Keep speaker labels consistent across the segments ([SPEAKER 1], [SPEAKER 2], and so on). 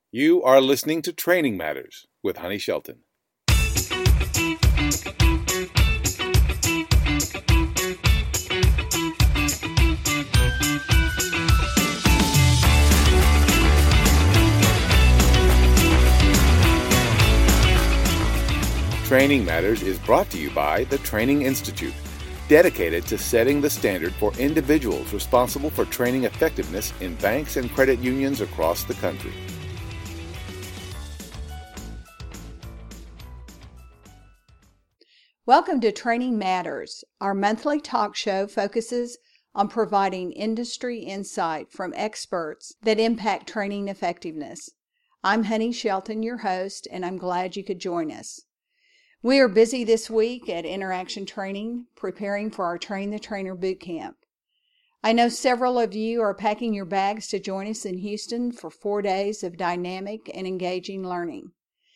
[SPEAKER 1] You are listening to Training Matters with Honey Shelton. Training Matters is brought to you by the Training Institute, dedicated to setting the standard for individuals responsible for training effectiveness in banks and credit unions across the country.
[SPEAKER 2] Welcome to Training Matters. Our monthly talk show focuses on providing industry insight from experts that impact training effectiveness. I'm Honey Shelton, your host, and I'm glad you could join us. We are busy this week at Interaction Training, preparing for our Train the Trainer boot camp. I know several of you are packing your bags to join us in Houston for 4 days of dynamic and engaging learning.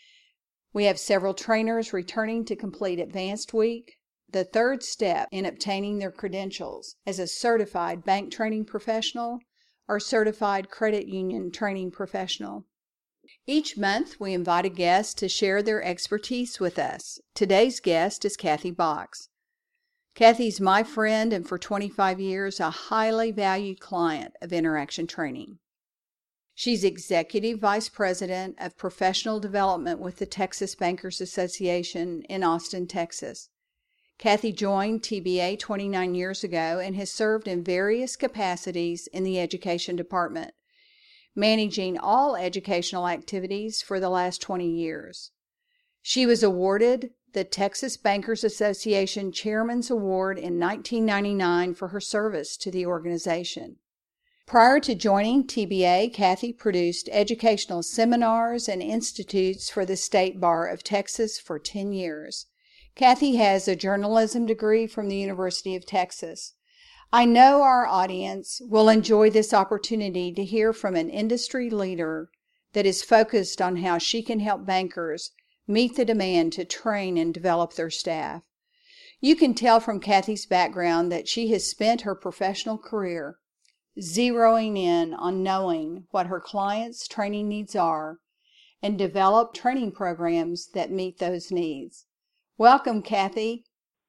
[SPEAKER 2] We have several trainers returning to complete Advanced Week, the third step in obtaining their credentials as a certified bank training professional or certified credit union training professional. Each month, we invite a guest to share their expertise with us. Today's guest is Kathy Box. Kathy's my friend and for 25 years, a highly valued client of Interaction Training. She's Executive Vice President of Professional Development with the Texas Bankers Association in Austin, Texas. Kathy joined TBA 29 years ago and has served in various capacities in the Education Department, managing all educational activities for the last 20 years. She was awarded the Texas Bankers Association Chairman's Award in 1999 for her service to the organization. Prior to joining TBA, Kathy produced educational seminars and institutes for the State Bar of Texas for 10 years. Kathy has a journalism degree from the University of Texas. I know our audience will enjoy this opportunity to hear from an industry leader that is focused on how she can help bankers meet the demand to train and develop their staff. You can tell from Kathy's background that she has spent her professional career zeroing in on knowing what her clients' training needs are and develop training programs that meet those needs. Welcome, Kathy.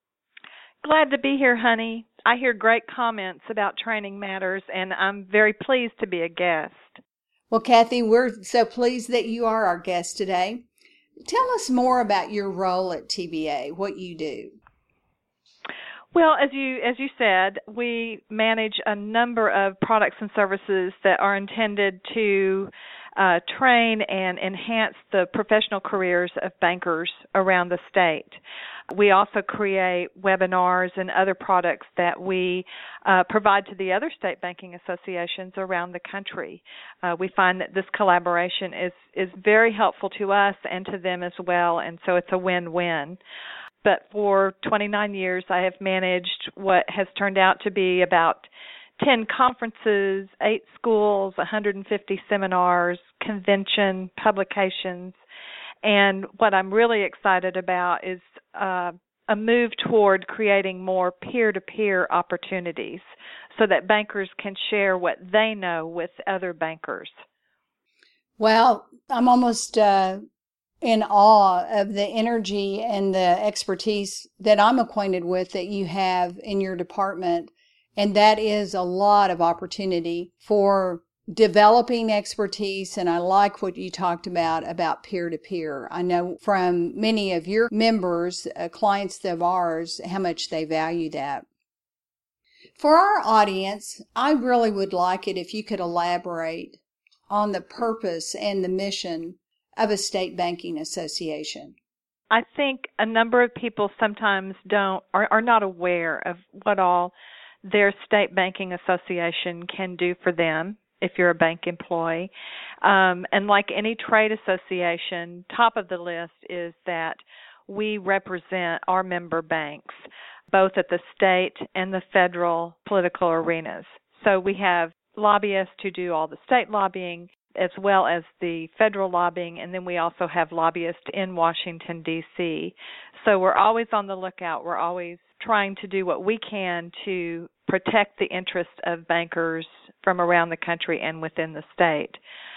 [SPEAKER 3] Glad to be here, Honey. I hear great comments about Training Matters, and I'm very pleased to be a guest.
[SPEAKER 2] Well, Kathy, we're so pleased that you are our guest today. Tell us more about your role at TBA, what you do.
[SPEAKER 3] Well, as you said, we manage a number of products and services that are intended to train and enhance the professional careers of bankers around the state. We also create webinars and other products that we provide to the other state banking associations around the country. We find that this collaboration is very helpful to us and to them as well, and so it's a win-win. But for 29 years, I have managed what has turned out to be about 10 conferences, 8 schools, 150 seminars, convention, publications. And what I'm really excited about is a move toward creating more peer-to-peer opportunities so that bankers can share what they know with other bankers.
[SPEAKER 2] Well, I'm almost in awe of the energy and the expertise that I'm acquainted with that you have in your department. And that is a lot of opportunity for developing expertise. And I like what you talked about peer-to-peer. I know from many of your members, clients of ours, how much they value that. For our audience, I really would like it if you could elaborate on the purpose and the mission of a state banking association.
[SPEAKER 3] I think a number of people sometimes are not aware of what all their state banking association can do for them if you're a bank employee. And like any trade association, top of the list is that we represent our member banks, both at the state and the federal political arenas. So we have lobbyists who do all the state lobbying, as well as the federal lobbying, and then we also have lobbyists in Washington, D.C. So we're always on the lookout. We're always trying to do what we can to protect the interests of bankers from around the country and within the state.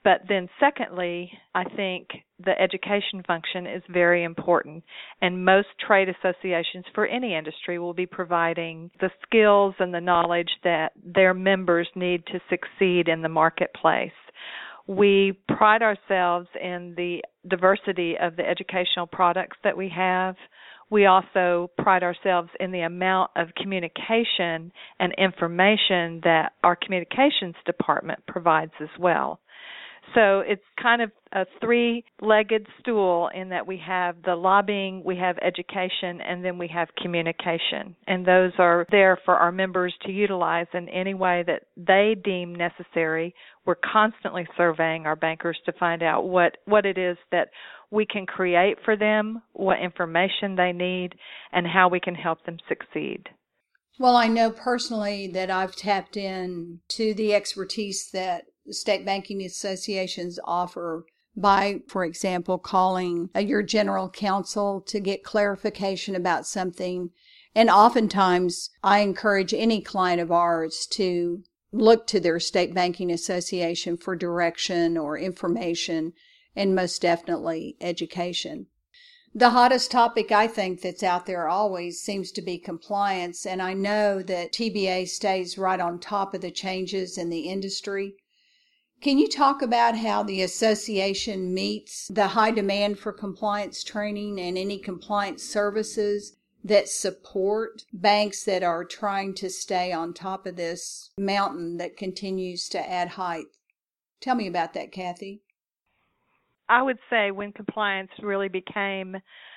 [SPEAKER 3] But then secondly, I think the education function is very important, and most trade associations for any industry will be providing the skills and the knowledge that their members need to succeed in the marketplace. We pride ourselves in the diversity of the educational products that we have. We also pride ourselves in the amount of communication and information that our communications department provides as well. So it's kind of a three-legged stool in that we have the lobbying, we have education, and then we have communication. And those are there for our members to utilize in any way that they deem necessary. We're constantly surveying our bankers to find out what it is that we can create for them, what information they need, and how we can help them succeed.
[SPEAKER 2] Well, I know personally that I've tapped in to the expertise that state banking associations offer by, for example, calling your general counsel to get clarification about something. And oftentimes, I encourage any client of ours to look to their state banking association for direction or information, and most definitely education. The hottest topic I think that's out there always seems to be compliance, and I know that TBA stays right on top of the changes in the industry. Can you talk about how the association meets the high demand for compliance training and any compliance services that support banks that are trying to stay on top of this mountain that continues to add height? Tell me about that, Kathy.
[SPEAKER 3] I would say when compliance really became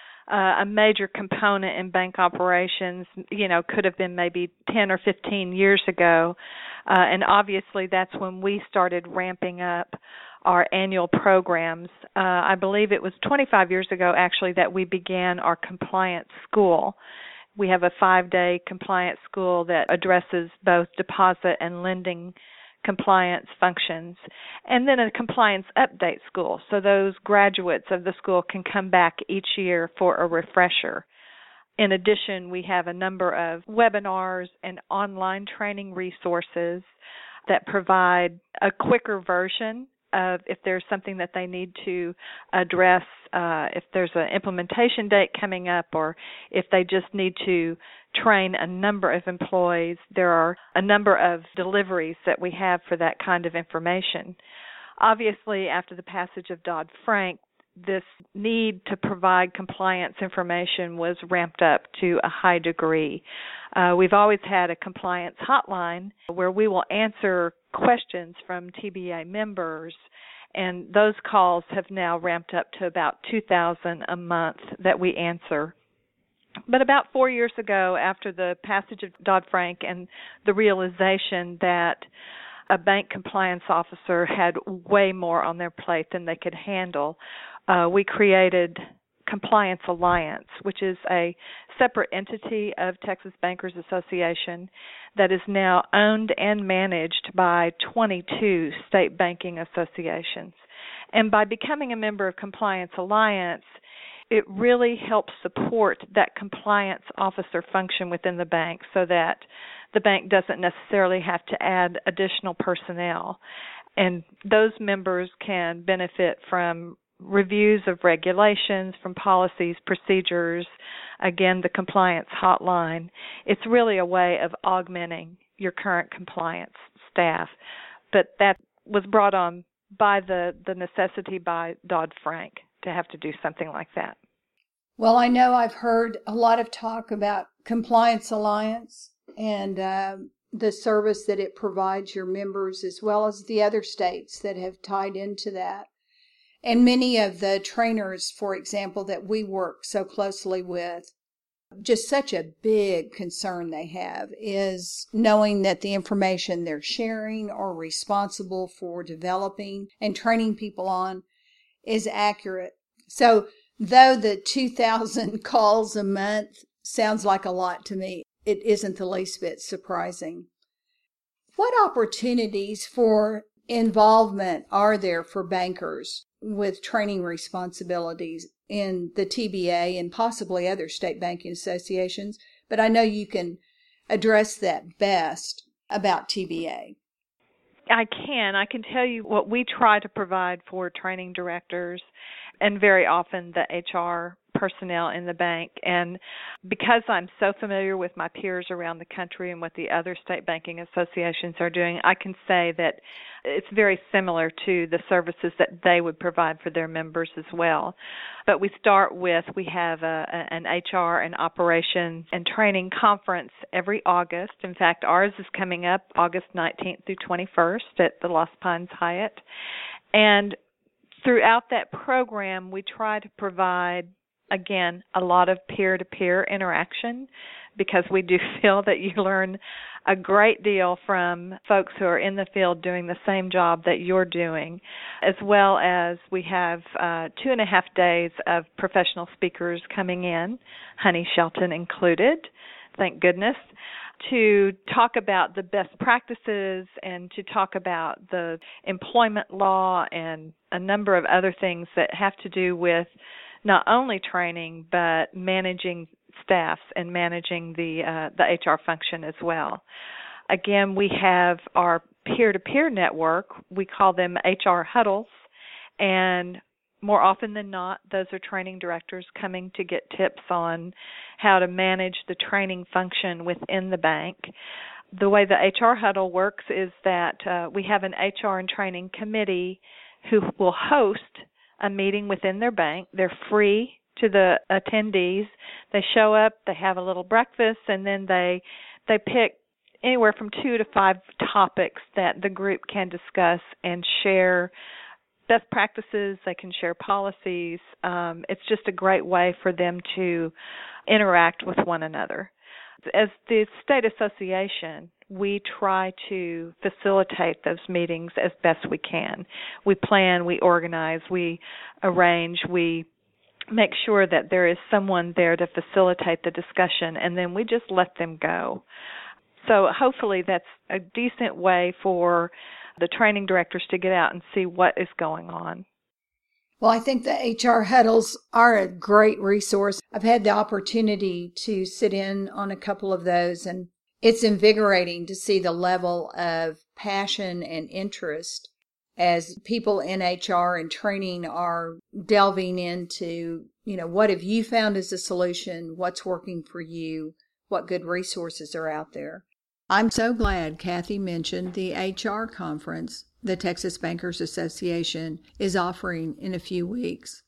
[SPEAKER 3] a major component in bank operations, could have been maybe 10 or 15 years ago. And obviously that's when we started ramping up our annual programs. I believe it was 25 years ago, actually, that we began our compliance school. We have a 5-day compliance school that addresses both deposit and lending compliance functions, and then a compliance update school. So those graduates of the school can come back each year for a refresher. In addition, we have a number of webinars and online training resources that provide a quicker version of if there's something that they need to address, if there's an implementation date coming up, or if they just need to train a number of employees. There are a number of deliveries that we have for that kind of information. Obviously, after the passage of Dodd-Frank, this need to provide compliance information was ramped up to a high degree. We've always had a compliance hotline where we will answer questions from TBA members, and those calls have now ramped up to about 2,000 a month that we answer. But about 4 years ago, after the passage of Dodd-Frank and the realization that a bank compliance officer had way more on their plate than they could handle, we created Compliance Alliance, which is a separate entity of Texas Bankers Association that is now owned and managed by 22 state banking associations. And by becoming a member of Compliance Alliance, it really helps support that compliance officer function within the bank so that the bank doesn't necessarily have to add additional personnel. And those members can benefit from reviews of regulations, from policies, procedures, again, the compliance hotline. It's really a way of augmenting your current compliance staff. But that was brought on by the necessity by Dodd-Frank to have to do something like that.
[SPEAKER 2] Well, I know I've heard a lot of talk about Compliance Alliance and the service that it provides your members, as well as the other states that have tied into that. And many of the trainers, for example, that we work so closely with, just such a big concern they have is knowing that the information they're sharing or responsible for developing and training people on is accurate. So though the 2,000 calls a month sounds like a lot to me, it isn't the least bit surprising. What opportunities for involvement are there for bankers with training responsibilities in the TBA and possibly other state banking associations? But I know you can address that best about TBA.
[SPEAKER 3] I can tell you what we try to provide for training directors and very often the HR personnel in the bank. And because I'm so familiar with my peers around the country and what the other state banking associations are doing, I can say that it's very similar to the services that they would provide for their members as well. But we have an HR and operations and training conference every August. In fact, ours is coming up August 19th through 21st at the Lost Pines Hyatt. And throughout that program, we try to provide, again, a lot of peer-to-peer interaction, because we do feel that you learn a great deal from folks who are in the field doing the same job that you're doing, as well as we have 2.5 days of professional speakers coming in, Honey Shelton included, thank goodness, to talk about the best practices and to talk about the employment law and a number of other things that have to do with not only training but managing staffs and managing the HR function as well. Again, we have our peer-to-peer network. We call them HR huddles, and more often than not, those are training directors coming to get tips on how to manage the training function within the bank. The way the HR huddle works is that we have an HR and training committee who will host a meeting within their bank. They're free to the attendees. They show up, they have a little breakfast, and then they pick anywhere from 2 to 5 topics that the group can discuss and share best practices. They can share policies. It's just a great way for them to interact with one another. As the state association, we try to facilitate those meetings as best we can. We plan, we organize, we arrange, we make sure that there is someone there to facilitate the discussion, and then we just let them go. So hopefully that's a decent way for the training directors to get out and see what is going on.
[SPEAKER 2] Well, I think the HR huddles are a great resource. I've had the opportunity to sit in on a couple of those, and it's invigorating to see the level of passion and interest as people in HR and training are delving into, what have you found as a solution? What's working for you? What good resources are out there? I'm so glad Kathy mentioned the HR conference the Texas Bankers Association is offering in a few weeks.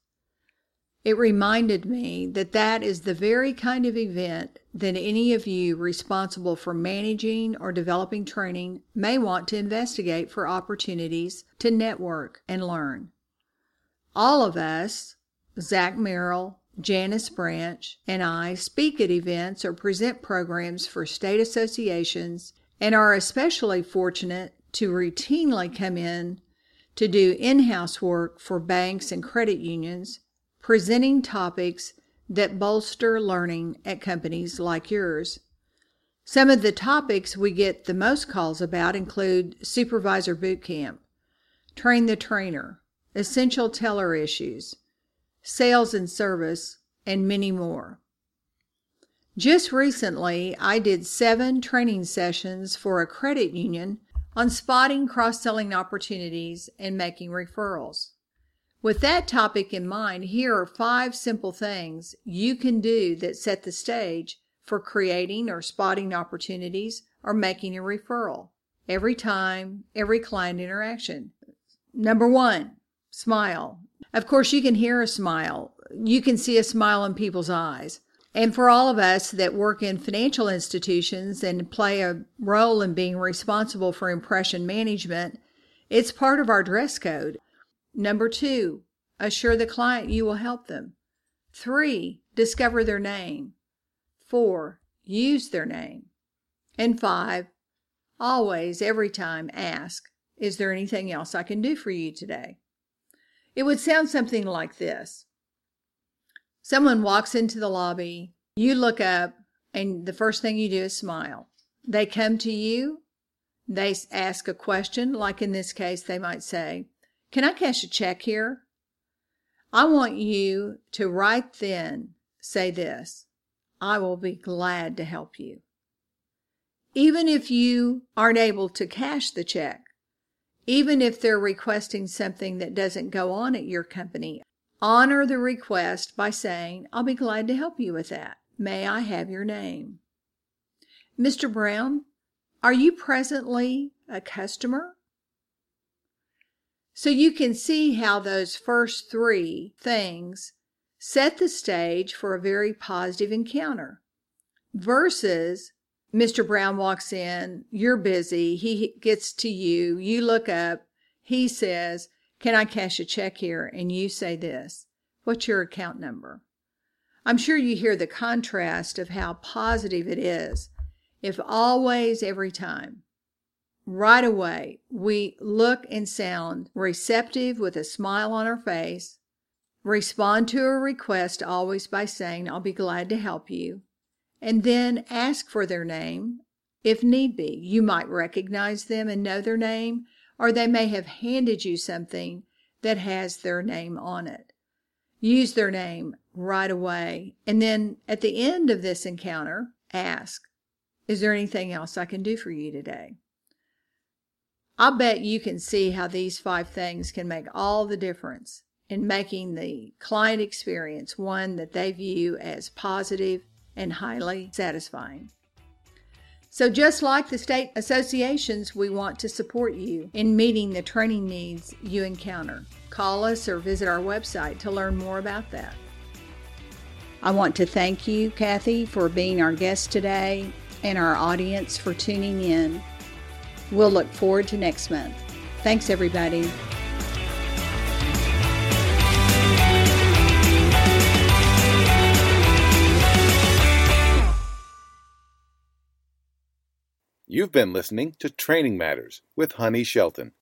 [SPEAKER 2] It reminded me that is the very kind of event that any of you responsible for managing or developing training may want to investigate for opportunities to network and learn. All of us, Zach Merrill, Janice Branch, and I speak at events or present programs for state associations and are especially fortunate to routinely come in to do in-house work for banks and credit unions, presenting topics that bolster learning at companies like yours. Some of the topics we get the most calls about include supervisor boot camp, train the trainer, essential teller issues, sales and service, and many more. Just recently, I did 7 training sessions for a credit union on spotting cross-selling opportunities and making referrals. With that topic in mind, here are 5 simple things you can do that set the stage for creating or spotting opportunities or making a referral every time, every client interaction. Number 1, smile. Of course, you can hear a smile. You can see a smile in people's eyes. And for all of us that work in financial institutions and play a role in being responsible for impression management, it's part of our dress code. Number 2, assure the client you will help them. 3, discover their name. 4, use their name. And 5, always, every time, ask, is there anything else I can do for you today? It would sound something like this. Someone walks into the lobby, you look up, and the first thing you do is smile. They come to you, they ask a question, like in this case, they might say, can I cash a check here? I want you to right then say this, I will be glad to help you. Even if you aren't able to cash the check, Even if they're requesting something that doesn't go on at your company, honor the request by saying, "I'll be glad to help you with that. May I have your name?" "Mr. Brown, are you presently a customer?" So you can see how those first three things set the stage for a very positive encounter versus Mr. Brown walks in, you're busy, he gets to you, you look up, he says, "Can I cash a check here?" And you say this, "What's your account number?" I'm sure you hear the contrast of how positive it is if always, every time, right away, we look and sound receptive with a smile on our face, respond to a request always by saying, "I'll be glad to help you," and then ask for their name if need be. You might recognize them and know their name, or they may have handed you something that has their name on it. Use their name right away, and then at the end of this encounter, ask, "Is there anything else I can do for you today?" I'll bet you can see how these 5 things can make all the difference in making the client experience one that they view as positive and highly satisfying. So just like the state associations, we want to support you in meeting the training needs you encounter. Call us or visit our website to learn more about that. I want to thank you, Kathy, for being our guest today and our audience for tuning in. We'll look forward to next month. Thanks, everybody.
[SPEAKER 1] You've been listening to Training Matters with Honey Shelton.